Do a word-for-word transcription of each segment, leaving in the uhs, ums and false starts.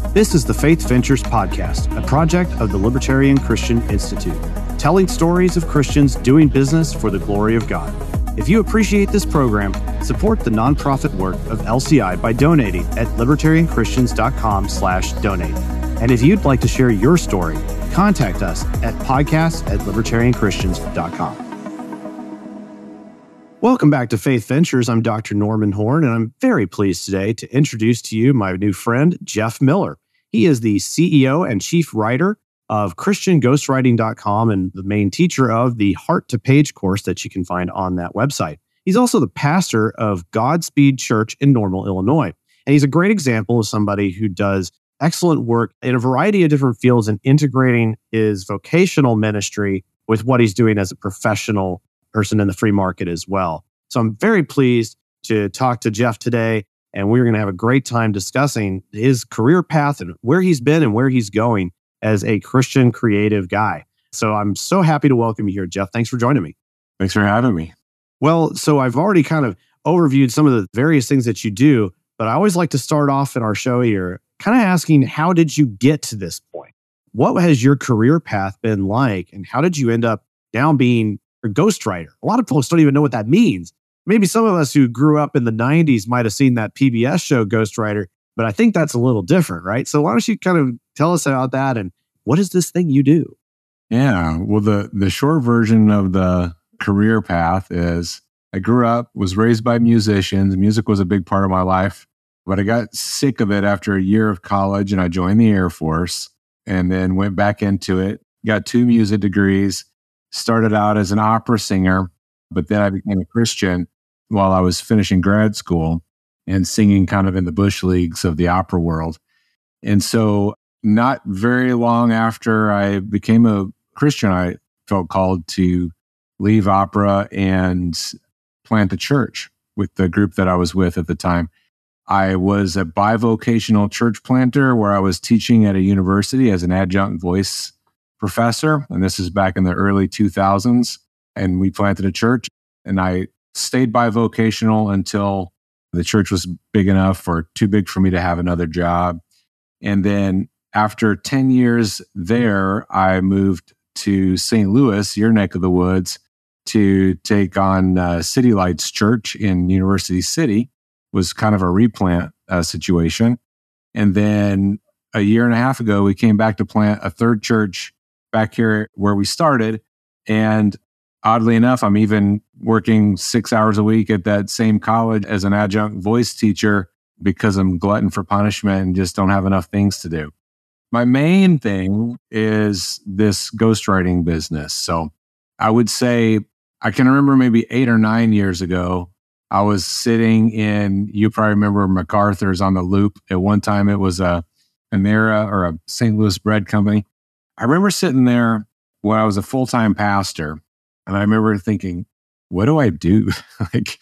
This is the Faith Ventures Podcast, a project of the Libertarian Christian Institute, telling stories of Christians doing business for the glory of God. If you appreciate this program, support the nonprofit work of L C I by donating at libertarianchristians.com slash donate. And if you'd like to share your story, contact us at podcast at libertarianchristians dot com. Welcome back to Faith Ventures. I'm Doctor Norman Horn, and I'm very pleased today to introduce to you my new friend, Jeff Miller. He is the C E O and chief writer of Christian Ghostwriting dot com and the main teacher of the Heart to Page course that you can find on that website. He's also the pastor of Godspeed Church in Normal, Illinois. And he's a great example of somebody who does excellent work in a variety of different fields and integrating his vocational ministry with what he's doing as a professional person in the free market as well. So I'm very pleased to talk to Jeff today, and we're going to have a great time discussing his career path and where he's been and where he's going as a Christian creative guy. So I'm so happy to welcome you here, Jeff. Thanks for joining me. Thanks for having me. Well, so I've already kind of overviewed some of the various things that you do, but I always like to start off in our show here kind of asking, how did you get to this point? What has your career path been like, and how did you end up now being a ghostwriter? A lot of folks don't even know what that means. Maybe some of us who grew up in the nineties might have seen that P B S show Ghostwriter, but I think that's a little different, right? So why don't you kind of tell us about that, and what is this thing you do? Yeah, well, the, the short version of the career path is I grew up, was raised by musicians. Music was a big part of my life, but I got sick of it after a year of college, and I joined the Air Force and then went back into it, got two music degrees, started out as an opera singer, but then I became a Christian while I was finishing grad school and singing kind of in the bush leagues of the opera world. And so not very long after I became a Christian, I felt called to leave opera and plant a church with the group that I was with at the time. I was a bivocational church planter where I was teaching at a university as an adjunct voice professor, and this is back in the early two thousands, and we planted a church, and I stayed bivocational until the church was big enough or too big for me to have another job. And then after ten years there, I moved to Saint Louis, your neck of the woods, to take on uh, City Lights Church in University City. It was kind of a replant uh, situation. And then a year and a half ago, we came back to plant a third church back here where we started. And oddly enough, I'm even working six hours a week at that same college as an adjunct voice teacher because I'm glutton for punishment and just don't have enough things to do. My main thing is this ghostwriting business. So I would say, I can remember maybe eight or nine years ago, I was sitting in, you probably remember MacArthur's on the Loop. At one time, it was a an era or a Saint Louis bread company. I remember sitting there when I was a full-time pastor, and I remember thinking, what do I do? Like,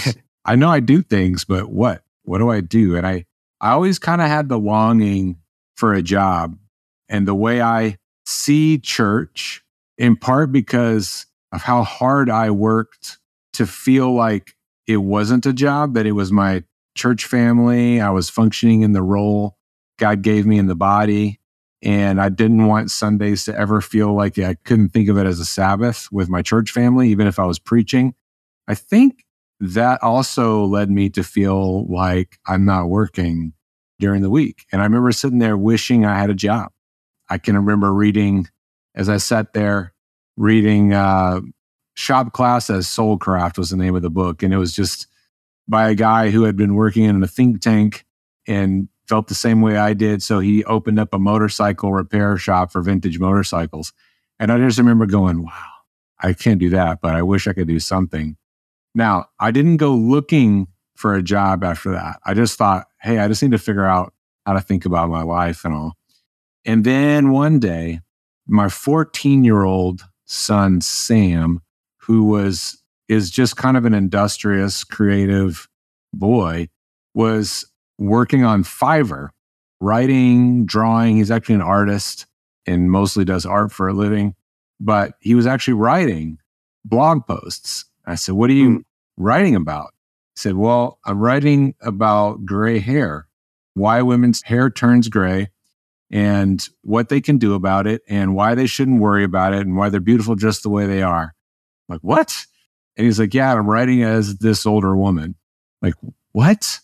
I know I do things, but what? What do I do? And I, I always kind of had the longing for a job. And the way I see church, in part because of how hard I worked to feel like it wasn't a job, that it was my church family. I was functioning in the role God gave me in the body. And I didn't want Sundays to ever feel like I couldn't think of it as a Sabbath with my church family, even if I was preaching. I think that also led me to feel like I'm not working during the week. And I remember sitting there wishing I had a job. I can remember reading, as I sat there, reading uh, Shop Class as Soulcraft was the name of the book. And it was just by a guy who had been working in a think tank and felt the same way I did. So he opened up a motorcycle repair shop for vintage motorcycles. And I just remember going, wow, I can't do that, but I wish I could do something. Now, I didn't go looking for a job after that. I just thought, hey, I just need to figure out how to think about my life and all. And then one day, my fourteen-year-old son, Sam, who was is just kind of an industrious, creative boy, was working on Fiverr, writing, drawing. He's actually an artist and mostly does art for a living, but he was actually writing blog posts. I said, what are you mm. writing about? He said, well, I'm writing about gray hair, why women's hair turns gray, and what they can do about it and why they shouldn't worry about it and why they're beautiful just the way they are. I'm like, what? And he's like, yeah, I'm writing as this older woman. Like, what?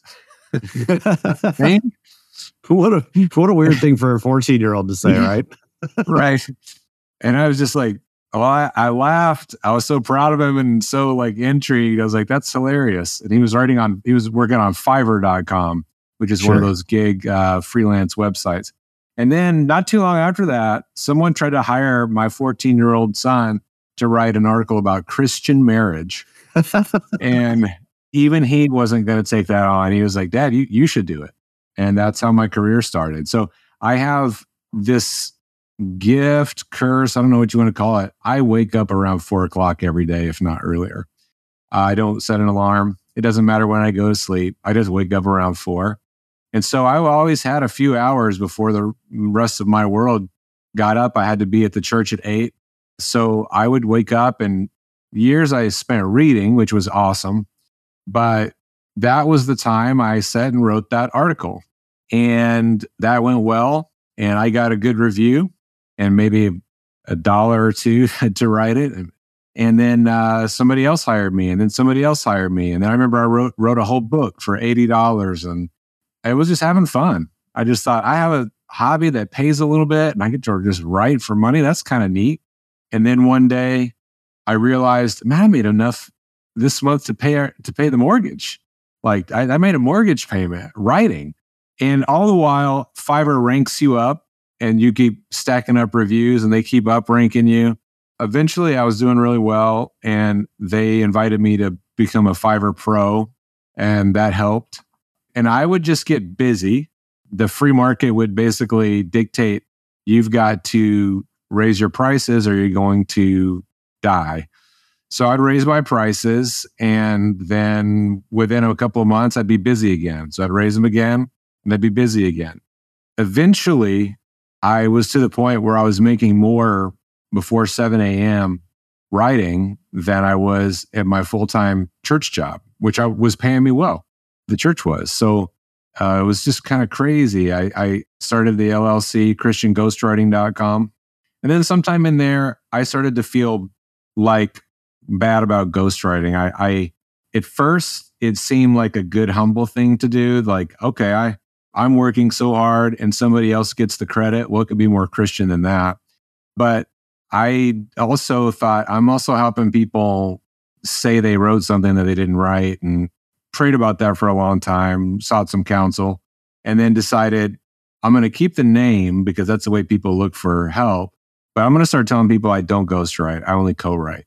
what a what a weird thing for a fourteen-year-old to say, right? Right. And I was just like, oh, I, I laughed. I was so proud of him and so like intrigued. I was like, that's hilarious. And he was writing on, he was working on Fiverr dot com, which is sure. one of those gig uh, freelance websites. And then not too long after that, someone tried to hire my fourteen-year-old son to write an article about Christian marriage. And even he wasn't going to take that on. He was like, Dad, you, you should do it. And that's how my career started. So I have this gift, curse, I don't know what you want to call it. I wake up around four o'clock every day, if not earlier. I don't set an alarm. It doesn't matter when I go to sleep. I just wake up around four. And so I always had a few hours before the rest of my world got up. I had to be at the church at eight. So I would wake up, and years I spent reading, which was awesome. But that was the time I sat and wrote that article. And that went well. And I got a good review and maybe a dollar or two to write it. And then uh, somebody else hired me, and then somebody else hired me. And then I remember I wrote wrote a whole book for eighty dollars, and I was just having fun. I just thought, I have a hobby that pays a little bit and I get to just write for money. That's kind of neat. And then one day I realized, man, I made enough this month to pay to pay the mortgage. Like I, I made a mortgage payment writing. And all the while, Fiverr ranks you up and you keep stacking up reviews and they keep up ranking you. Eventually, I was doing really well, and they invited me to become a Fiverr Pro, and that helped. And I would just get busy. The free market would basically dictate, you've got to raise your prices or you're going to die. So I'd raise my prices, and then within a couple of months, I'd be busy again. So I'd raise them again, and I'd be busy again. Eventually, I was to the point where I was making more before seven a.m. writing than I was at my full-time church job, which I was paying me well. The church was. So uh, it was just kind of crazy. I, I started the L L C, Christian Ghostwriting dot com. And then sometime in there, I started to feel like bad about ghostwriting. I, I at first, it seemed like a good, humble thing to do. Like, okay, I, I'm working so hard and somebody else gets the credit. What could be more Christian than that? But I also thought, I'm also helping people say they wrote something that they didn't write, and prayed about that for a long time, sought some counsel, and then decided I'm going to keep the name because that's the way people look for help. But I'm going to start telling people I don't ghostwrite. I only co-write.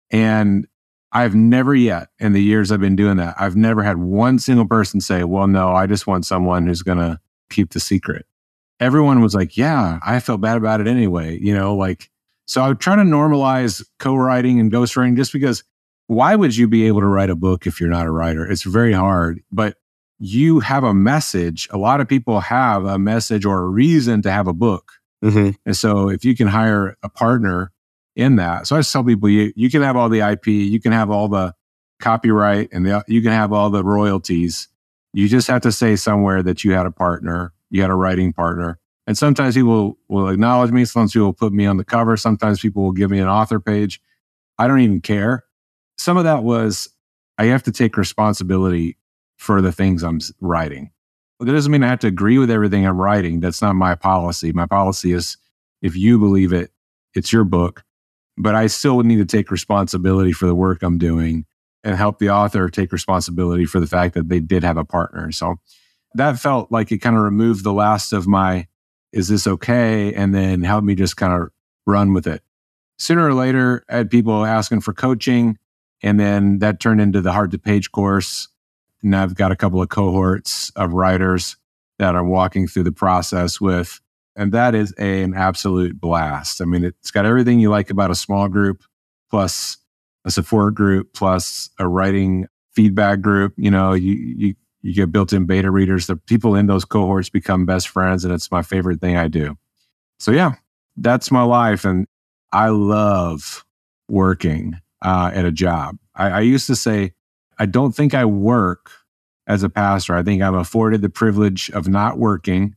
And I've never yet, in the years I've been doing that, I've never had one single person say, well, no, I just want someone who's going to keep the secret. Everyone was like, yeah, I felt bad about it anyway. You know, like, so I would try to normalize co-writing and ghostwriting, just because why would you be able to write a book if you're not a writer? It's very hard, but you have a message. A lot of people have a message or a reason to have a book. Mm-hmm. And so if you can hire a partner in that. So I just tell people, you, you can have all the I P, you can have all the copyright, and the, you can have all the royalties. You just have to say somewhere that you had a partner, you had a writing partner. And sometimes people will acknowledge me. Sometimes people will put me on the cover. Sometimes people will give me an author page. I don't even care. Some of that was, I have to take responsibility for the things I'm writing. That doesn't mean I have to agree with everything I'm writing. That's not my policy. My policy is, if you believe it, it's your book. But I still need to take responsibility for the work I'm doing and help the author take responsibility for the fact that they did have a partner. So that felt like it kind of removed the last of my, is this okay? And then helped me just kind of run with it. Sooner or later, I had people asking for coaching, and then that turned into the Hard to Page course. And I've got a couple of cohorts of writers that I'm walking through the process with. And that is a, an absolute blast. I mean, it's got everything you like about a small group, plus a support group, plus a writing feedback group. You know, you you you get built-in beta readers. The people in those cohorts become best friends, and it's my favorite thing I do. So yeah, that's my life. And I love working uh, at a job. I, I used to say, I don't think I work as a pastor. I think I'm afforded the privilege of not working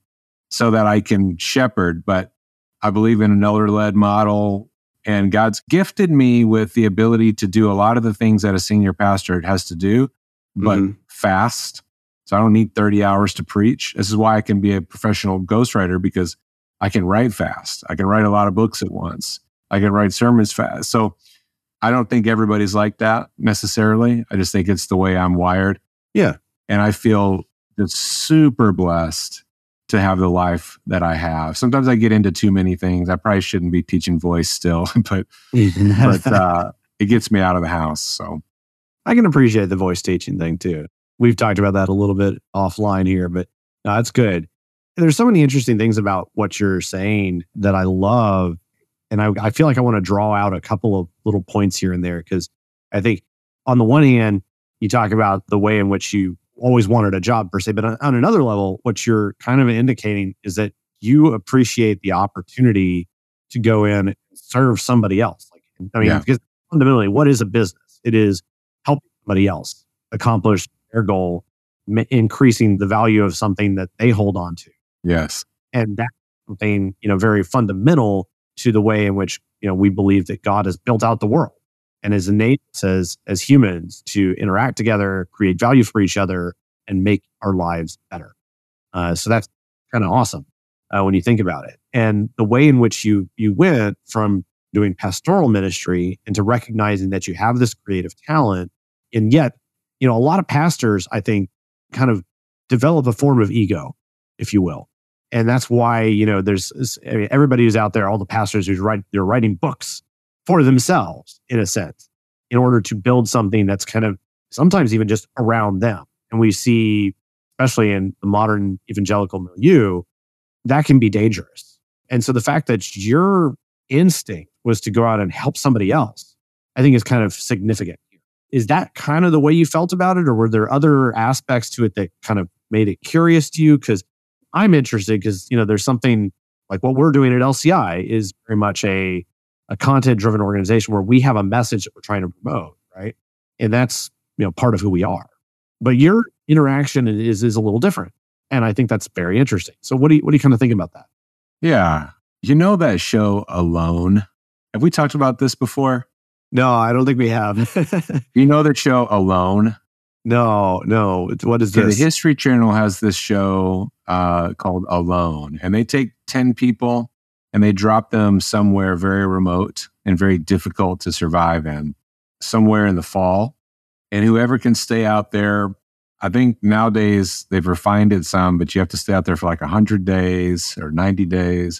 so that I can shepherd. But I believe in an elder-led model, and God's gifted me with the ability to do a lot of the things that a senior pastor has to do, but Mm-hmm. fast. So I don't need thirty hours to preach. This is why I can be a professional ghostwriter, because I can write fast. I can write a lot of books at once. I can write sermons fast. So I don't think everybody's like that necessarily. I just think it's the way I'm wired. Yeah. And I feel just super blessed to have the life that I have. Sometimes I get into too many things. I probably shouldn't be teaching voice still, but but uh, it gets me out of the house. So I can appreciate the voice teaching thing too. We've talked about that a little bit offline here, but no, that's good. There's so many interesting things about what you're saying that I love. And I, I feel like I want to draw out a couple of little points here and there, because I think on the one hand, you talk about the way in which you always wanted a job per se, but on, on another level, what you're kind of indicating is that you appreciate the opportunity to go in and serve somebody else. Like, I mean, Yeah. because fundamentally, what is a business? It is helping somebody else accomplish their goal, m- increasing the value of something that they hold on to. yes, And that's something, you know, very fundamental to the way in which, you know, we believe that God has built out the world and has enabled us as, as humans to interact together, create value for each other, and make our lives better. Uh, so that's kind of awesome uh, when you think about it. And the way in which you you went from doing pastoral ministry into recognizing that you have this creative talent, and yet, you know, a lot of pastors, I think, kind of develop a form of ego, if you will. And that's why, you know, there's I mean, everybody who's out there, all the pastors who's write, they're writing books for themselves, in a sense, in order to build something that's kind of sometimes even just around them. And we see, especially in the modern evangelical milieu, that can be dangerous. And so the fact that your instinct was to go out and help somebody else, I think is kind of significant. Is that kind of the way you felt about it? Or were there other aspects to it that kind of made it curious to you? Because I'm interested because, you know, there's something like what we're doing at L C I is very much a, a content-driven organization where we have a message that we're trying to promote, right? And that's, you know, part of who we are. But your interaction is is a little different. And I think that's very interesting. So what do you what do you kind of think about that? yeah. You know that show Alone? Have we talked about this before? No, I don't think we have. You know that show Alone? no, no. It's- What is Okay, the this? History Channel has this show uh, called Alone, and they take ten people and they drop them somewhere very remote and very difficult to survive in, somewhere in the fall. And whoever can stay out there, I think nowadays they've refined it some, but you have to stay out there for like one hundred days or ninety days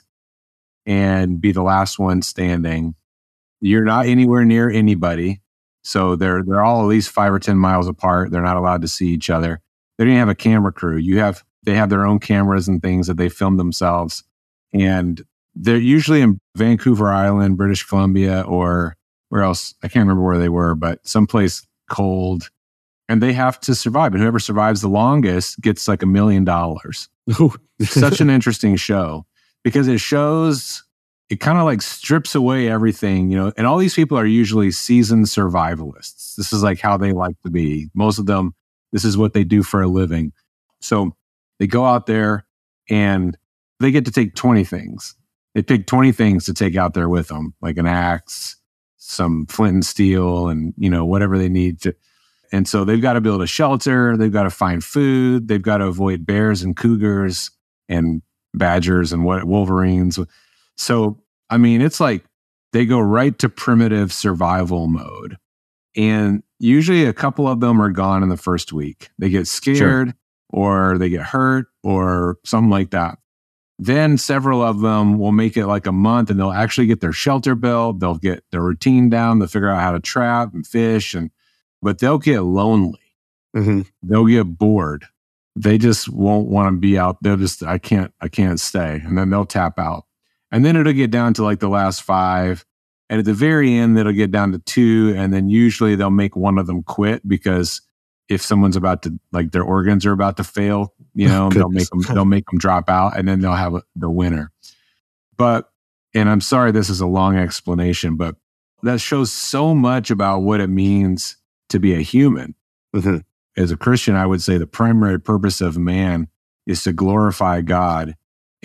and be the last one standing. You're not anywhere near anybody. So they're they're all at least five or ten miles apart. They're not allowed to see each other. They don't even have a camera crew. You have they have their own cameras and things that they film themselves. And they're usually in Vancouver Island, British Columbia, or where else? I can't remember where they were, but someplace cold. And they have to survive. And whoever survives the longest gets like a million dollars. Such an interesting show because it shows, it kind of like strips away everything, you know, and all these people are usually seasoned survivalists. This is like how they like to be. Most of them, this is what they do for a living. So they go out there and they get to take twenty things. They pick twenty things to take out there with them, like an axe, some flint and steel, and, you know, whatever they need to. And so they've got to build a shelter. They've got to find food. They've got to avoid bears and cougars and badgers and what wolverines. So, I mean, it's like they go right to primitive survival mode. And usually a couple of them are gone in the first week. They get scared or they get hurt or something like that. Then several of them will make it like a month and they'll actually get their shelter built. They'll get their routine down. They'll figure out how to trap and fish, and but they'll get lonely. Mm-hmm. They'll get bored. They just won't want to be out. They'll just, I can't, I can't stay. And then they'll tap out. And then it'll get down to like the last five. And at the very end, it'll get down to two. And then usually they'll make one of them quit because if someone's about to, like their organs are about to fail, you know, they'll make them, they'll make them drop out and then they'll have a, the winner. But, and I'm sorry, this is a long explanation, but that shows so much about what it means to be a human. Mm-hmm. As a Christian, I would say the primary purpose of man is to glorify God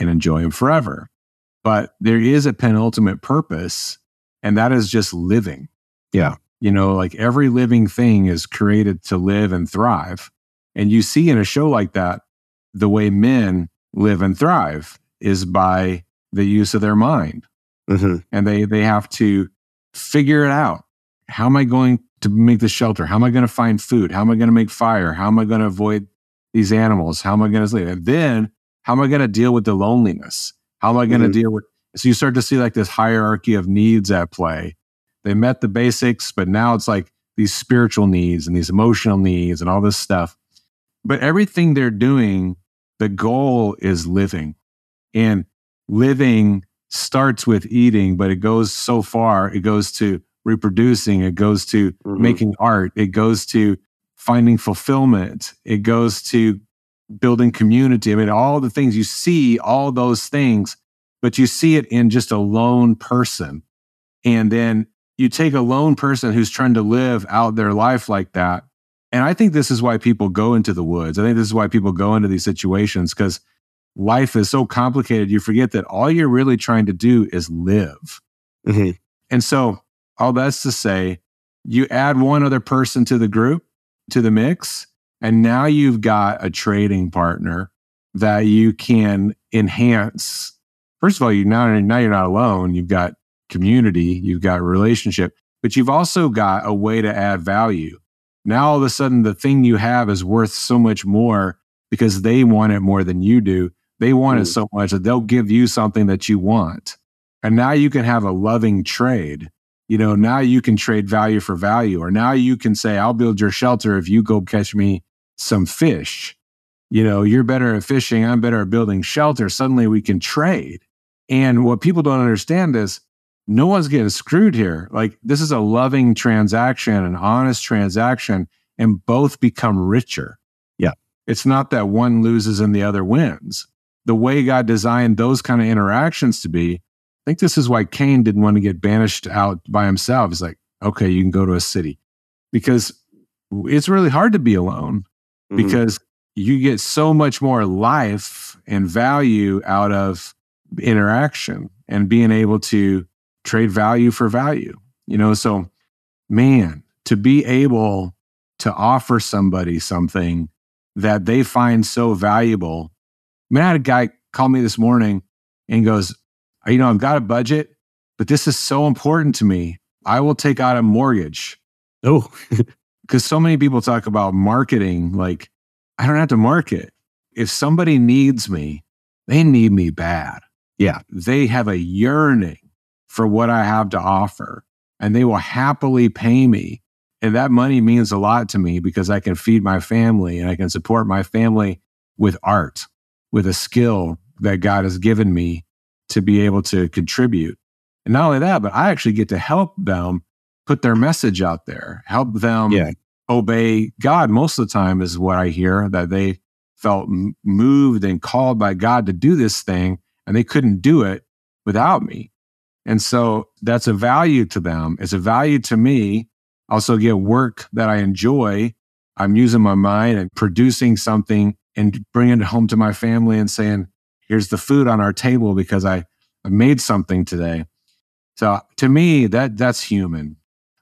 and enjoy them forever. But there is a penultimate purpose, and that is just living. Yeah. You know, like every living thing is created to live and thrive. And you see in a show like that, the way men live and thrive is by the use of their mind. Mm-hmm. And they they have to figure it out. How am I going to make the shelter? How am I going to find food? How am I going to make fire? How am I going to avoid these animals? How am I going to sleep? And then how am I going to deal with the loneliness? How am I going to Mm-hmm. deal with? So you start to see like this hierarchy of needs at play. They met the basics, but now it's like these spiritual needs and these emotional needs and all this stuff. But everything they're doing, the goal is living. And living starts with eating, but it goes so far. It goes to reproducing. It goes to Mhm. making art. It goes to finding fulfillment. It goes to building community. I mean, all the things you see, all those things, but you see it in just a lone person. And then you take a lone person who's trying to live out their life like that. And I think this is why people go into the woods. I think this is why people go into these situations, because life is so complicated. You forget that all you're really trying to do is live. Mm-hmm. And so all that's to say, you add one other person to the group, to the mix, and now you've got a trading partner that you can enhance. First of all, you now, now you're not alone. You've got community, you've got relationship, but you've also got a way to add value. Now, all of a sudden, the thing you have is worth so much more because they want it more than you do. They want Mm. it so much that they'll give you something that you want. And now you can have a loving trade. You know, now you can trade value for value, or now you can say, I'll build your shelter if you go catch me some fish. You know, you're better at fishing, I'm better at building shelter. Suddenly we can trade. And what people don't understand is no one's getting screwed here. Like, this is a loving transaction, an honest transaction, and both become richer. Yeah. It's not that one loses and the other wins. The way God designed those kind of interactions to be, I think this is why Cain didn't want to get banished out by himself. He's like, okay, you can go to a city, because it's really hard to be alone, Mhm. because you get so much more life and value out of interaction and being able to trade value for value. You know, so man, to be able to offer somebody something that they find so valuable. I mean, I had a guy call me this morning and goes, you know, I've got a budget, but this is so important to me. I will take out a mortgage. Oh, Because so many people talk about marketing. Like, I don't have to market. If somebody needs me, they need me bad. Yeah. They have a yearning for what I have to offer, and they will happily pay me. And that money means a lot to me because I can feed my family and I can support my family with art, with a skill that God has given me to be able to contribute. And not only that, but I actually get to help them put their message out there, help them Yeah. obey God. Most of the time is what I hear, that they felt m- moved and called by God to do this thing, and they couldn't do it without me. And so that's a value to them. It's a value to me. I also get work that I enjoy. I'm using my mind and producing something and bringing it home to my family and saying, here's the food on our table because I, I made something today. So to me, that that's human.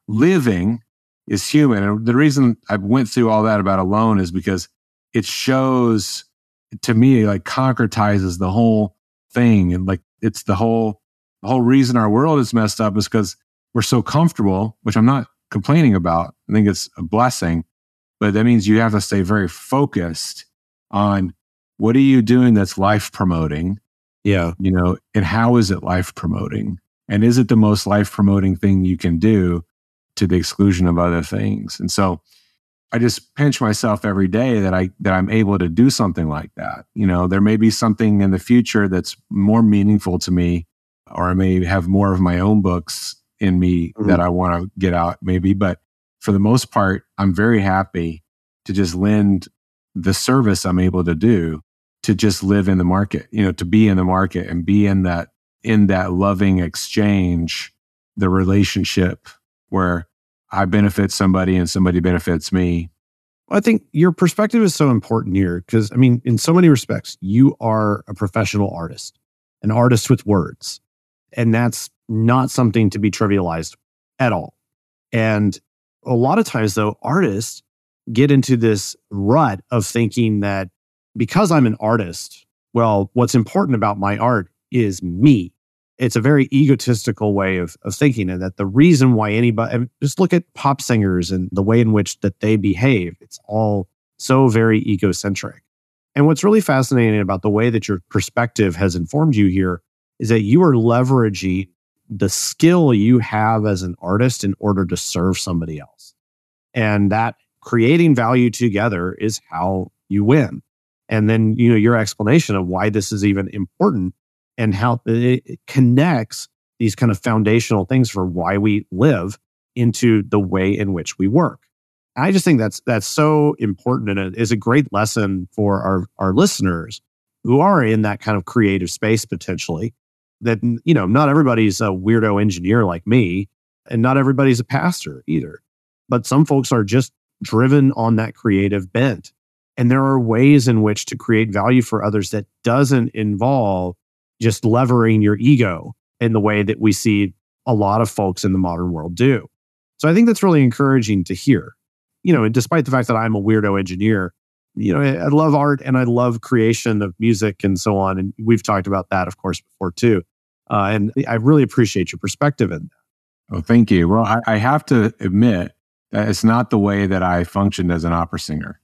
Living is human. And the reason I went through all that about alone is because it shows, to me, like concretizes the whole thing. And like, it's the whole, the whole reason our world is messed up is because we're so comfortable, which I'm not complaining about. I think it's a blessing, but that means you have to stay very focused on what are you doing that's life promoting, Yeah. you know, and how is it life promoting? And is it the most life promoting thing you can do to the exclusion of other things? And so I just pinch myself every day that I that I'm able to do something like that. You know, there may be something in the future that's more meaningful to me, or I may have more of my own books in me Mhm. that I want to get out, maybe. But for the most part, I'm very happy to just lend the service I'm able to do to just live in the market, you know, to be in the market and be in that in that loving exchange, the relationship where I benefit somebody and somebody benefits me. I think your perspective is so important here because, I mean, in so many respects, you are a professional artist, an artist with words. And that's not something to be trivialized at all. And a lot of times, though, artists get into this rut of thinking that because I'm an artist, well, what's important about my art is me. It's a very egotistical way of, of thinking, and that the reason why anybody, I mean, just look at pop singers and the way in which that they behave. It's all so very egocentric. And what's really fascinating about the way that your perspective has informed you here is that you are leveraging the skill you have as an artist in order to serve somebody else. And that creating value together is how you win. And then, you know, your explanation of why this is even important and how it connects these kind of foundational things for why we live into the way in which we work. I just think that's that's so important, and it is a great lesson for our, our listeners who are in that kind of creative space potentially, that, you know, not everybody's a weirdo engineer like me, and not everybody's a pastor either. But some folks are just driven on that creative bent. And there are ways in which to create value for others that doesn't involve just levering your ego in the way that we see a lot of folks in the modern world do. So I think that's really encouraging to hear. You know, and despite the fact that I'm a weirdo engineer, you know, I, I love art and I love creation of music and so on. And we've talked about that, of course, before too. Uh, and I really appreciate your perspective in that. Oh, thank you. Well, I, I have to admit that it's not the way that I functioned as an opera singer.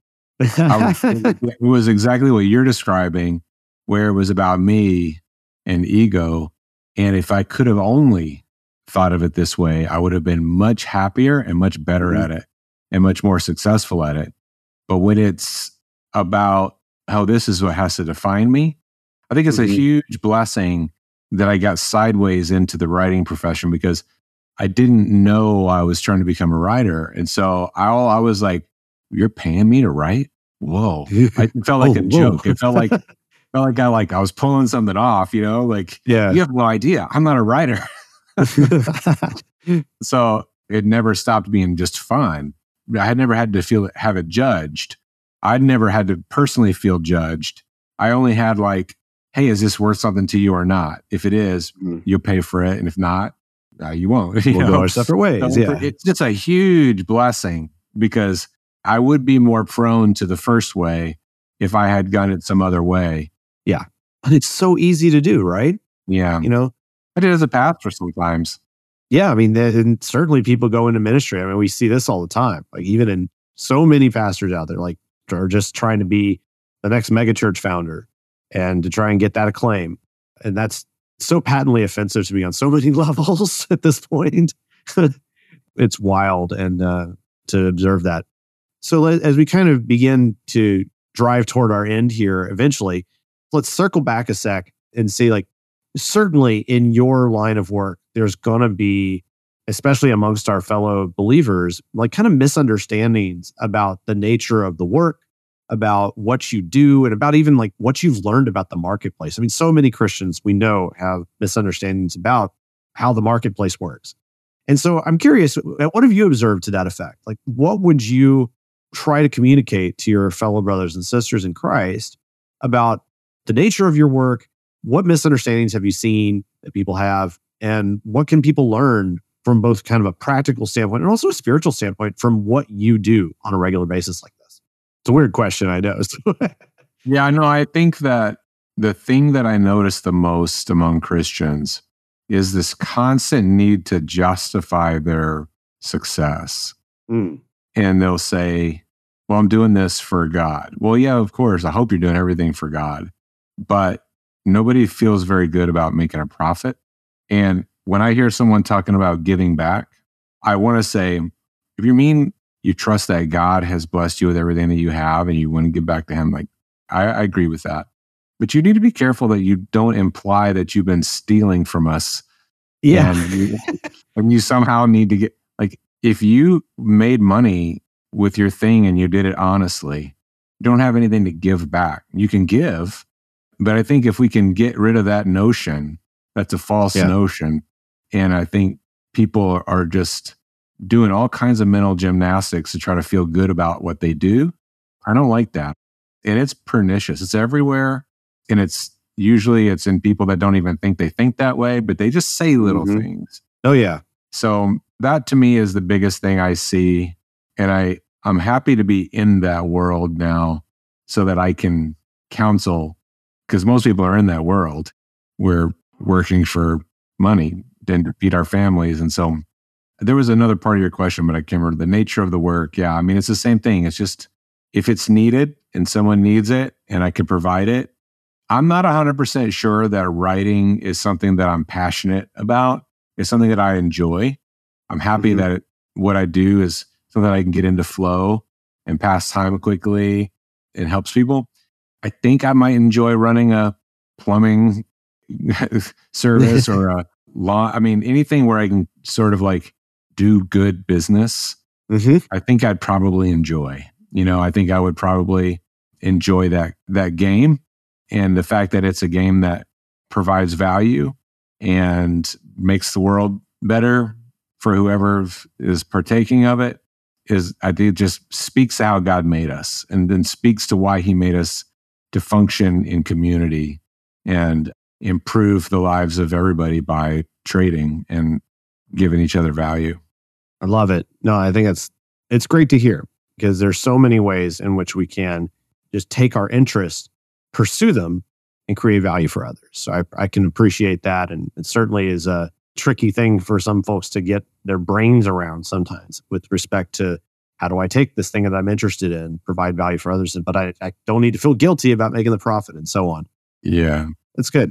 I was, it was exactly what you're describing, where it was about me and ego. And if I could have only thought of it this way, I would have been much happier and much better mm-hmm. at it and much more successful at it. But when it's about how this is what has to define me, I think it's mm-hmm. a huge blessing that I got sideways into the writing profession, because I didn't know I was trying to become a writer. And so I, I was like, you're paying me to write? Whoa. I felt like oh, a joke. Whoa. It felt like, felt like I, like I was pulling something off, you know, like, yeah. You have no idea. I'm not a writer. So it never stopped being just fun. I had never had to feel have it judged. I'd never had to personally feel judged. I only had like, hey, is this worth something to you or not? If it is, mm. you'll pay for it. And if not, uh, you won't. You we'll know? go our separate ways. So yeah. It's just a huge blessing, because I would be more prone to the first way if I had done it some other way. Yeah. And it's so easy to do, right? Yeah. You know, I did as a pastor sometimes. Yeah. I mean, and certainly people go into ministry. I mean, we see this all the time. Like even in so many pastors out there, like are just trying to be the next megachurch founder and to try and get that acclaim. And that's so patently offensive to me on so many levels at this point. It's wild and uh, to observe that. So let, as we kind of begin to drive toward our end here eventually, let's circle back a sec and see, like, certainly in your line of work, there's going to be, especially amongst our fellow believers, like kind of misunderstandings about the nature of the work, about what you do, and about even like what you've learned about the marketplace. I mean, so many Christians we know have misunderstandings about how the marketplace works. And so I'm curious, what have you observed to that effect? Like, what would you try to communicate to your fellow brothers and sisters in Christ about the nature of your work? What misunderstandings have you seen that people have? And what can people learn from both kind of a practical standpoint and also a spiritual standpoint from what you do on a regular basis like this? It's a weird question, I know. Yeah, I know. I think that the thing that I notice the most among Christians is this constant need to justify their success. Mm. And they'll say, well, I'm doing this for God. Well, yeah, of course. I hope you're doing everything for God. But nobody feels very good about making a profit. And when I hear someone talking about giving back, I want to say, if you mean you trust that God has blessed you with everything that you have and you want to give back to him, like, I, I agree with that. But you need to be careful that you don't imply that you've been stealing from us. Yeah. And you, and you somehow need to get, like, if you made money with your thing and you did it honestly, you don't have anything to give back. You can give, but I think if we can get rid of that notion, that's a false yeah. notion. And I think people are just doing all kinds of mental gymnastics to try to feel good about what they do. I don't like that. And it's pernicious. It's everywhere. And it's usually it's in people that don't even think they think that way, but they just say little Mm-hmm. things. Oh, yeah. So that to me is the biggest thing I see. And I, I'm happy to be in that world now so that I can counsel, because most people are in that world. We're working for money then to feed our families. And so there was another part of your question, but I can't remember the nature of the work. Yeah. I mean, it's the same thing. It's just, if it's needed and someone needs it and I can provide it, I'm not one hundred percent sure that writing is something that I'm passionate about. It's something that I enjoy. I'm happy Mm-hmm. that it, what I do is something that I can get into flow and pass time quickly and helps people. I think I might enjoy running a plumbing service or a law. I mean, anything where I can sort of like do good business. Mm-hmm. I think I'd probably enjoy. You know, I think I would probably enjoy that that game, and the fact that it's a game that provides value and makes the world better for whoever is partaking of it is, I think, it just speaks to how God made us, and then speaks to why He made us to function in community and improve the lives of everybody by trading and giving each other value. I love it. No, I think it's it's great to hear, because there's so many ways in which we can just take our interests, pursue them, and create value for others. So I, I can appreciate that. And it certainly is a tricky thing for some folks to get their brains around sometimes with respect to how do I take this thing that I'm interested in, provide value for others, but I, I don't need to feel guilty about making the profit and so on. Yeah. That's good.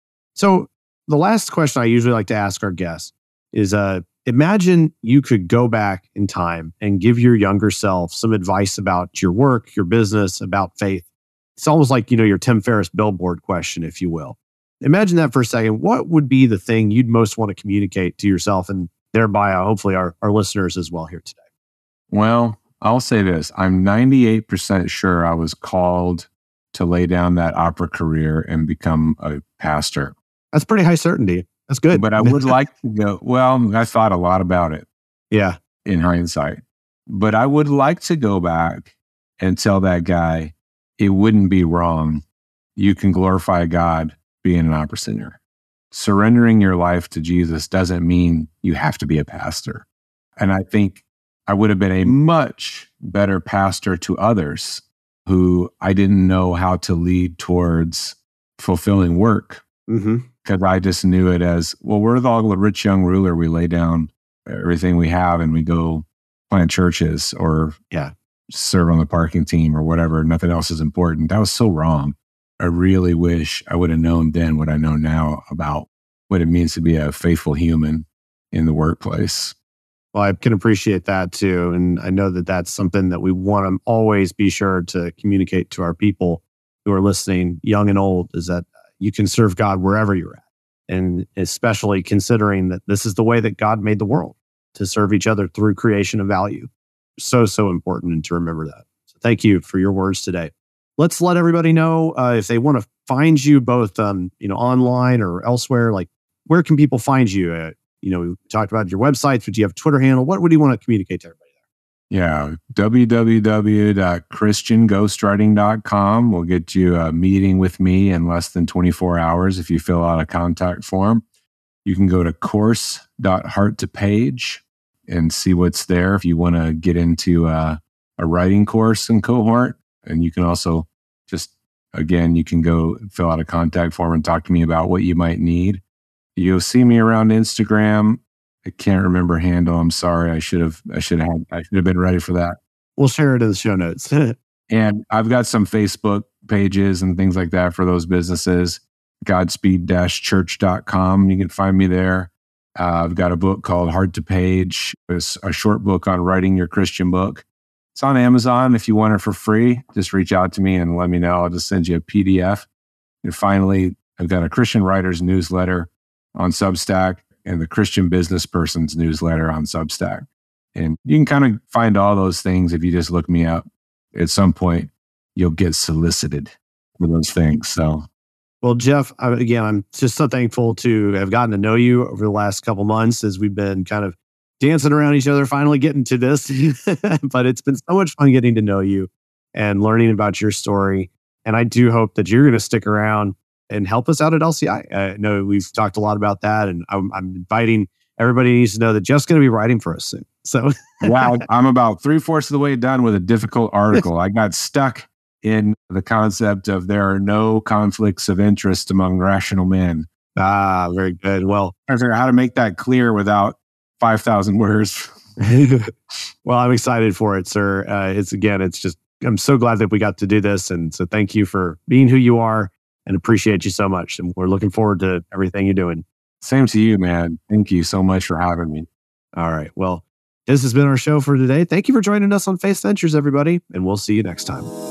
So the last question I usually like to ask our guests is, uh, imagine you could go back in time and give your younger self some advice about your work, your business, about faith. It's almost like, you know, your Tim Ferriss billboard question, if you will. Imagine that for a second. What would be the thing you'd most want to communicate to yourself, and thereby, uh, hopefully, our, our listeners as well here today? Well, I'll say this. I'm ninety-eight percent sure I was called to lay down that opera career and become a pastor. That's pretty high certainty. That's good. But I would like to go, well, I thought a lot about it. Yeah. In hindsight. But I would like to go back and tell that guy, it wouldn't be wrong. You can glorify God being an opera singer. Surrendering your life to Jesus doesn't mean you have to be a pastor. And I think I would have been a much better pastor to others who I didn't know how to lead towards fulfilling work. Mm-hmm. Because I just knew it as, well, we're the rich young ruler. We lay down everything we have and we go plant churches or yeah. serve on the parking team or whatever. Nothing else is important. That was so wrong. I really wish I would have known then what I know now about what it means to be a faithful human in the workplace. Well, I can appreciate that too. And I know that that's something that we want to always be sure to communicate to our people who are listening, young and old, is that you can serve God wherever you're at. And especially considering that this is the way that God made the world, to serve each other through creation of value. So, so important, and to remember that. So thank you for your words today. Let's let everybody know uh, if they want to find you both um, you know, online or elsewhere, like where can people find you? Uh, you know, we talked about your websites, but do you have a Twitter handle? What would you want to communicate to everybody? Yeah, w w w dot christian ghostwriting dot com will get you a meeting with me in less than twenty-four hours if you fill out a contact form. You can go to course dot heart to page and see what's there if you want to get into a, a writing course and cohort. And you can also just, again, you can go fill out a contact form and talk to me about what you might need. You'll see me around Instagram. I can't remember handle. I'm sorry. I should have. I should have. I should have been ready for that. We'll share it in the show notes. And I've got some Facebook pages and things like that for those businesses. Godspeed church dot com. You can find me there. Uh, I've got a book called Heart to Page. It's a short book on writing your Christian book. It's on Amazon. If you want it for free, just reach out to me and let me know. I'll just send you a P D F. And finally, I've got a Christian Writers newsletter on Substack and the Christian Business Person's newsletter on Substack. And you can kind of find all those things if you just look me up. At some point, you'll get solicited for those things. So, well, Jeff, I, again, I'm just so thankful to have gotten to know you over the last couple months as we've been kind of dancing around each other, finally getting to this. But it's been so much fun getting to know you and learning about your story. And I do hope that you're going to stick around and help us out at L C I. I know we've talked a lot about that, and I'm, I'm inviting everybody needs to know that Jeff's going to be writing for us soon. So, wow, I'm about three fourths of the way done with a difficult article. I got stuck in the concept of there are no conflicts of interest among rational men. Ah, very good. Well, I figure out how to make that clear without five thousand words. Well, I'm excited for it, sir. Uh, it's again, it's just, I'm so glad that we got to do this. And so thank you for being who you are and appreciate you so much. And we're looking forward to everything you're doing. Same to you, man. Thank you so much for having me. All right. Well, this has been our show for today. Thank you for joining us on Faith Ventures, everybody. And we'll see you next time.